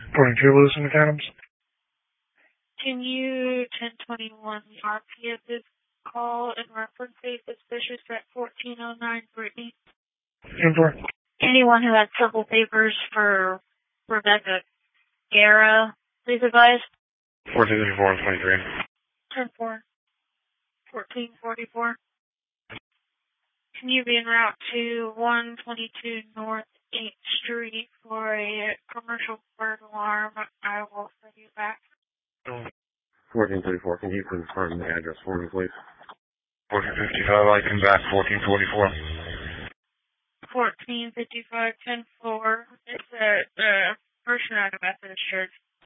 42 Lewis and McAdams. Can you 1021 RP of this call in reference to suspicious at 1409 Brittany? 10-4. Anyone who has civil papers for Rebecca Guerra, please advise. 1434 and 23. 10-4. 1444. Can you be en route to 122 North 8th Street for a commercial bird alarm? I will send you back. 1434, can you confirm the address for me, please? 1455, I come back, 1444. 1455, 10-4. It's a First United Methodist Church.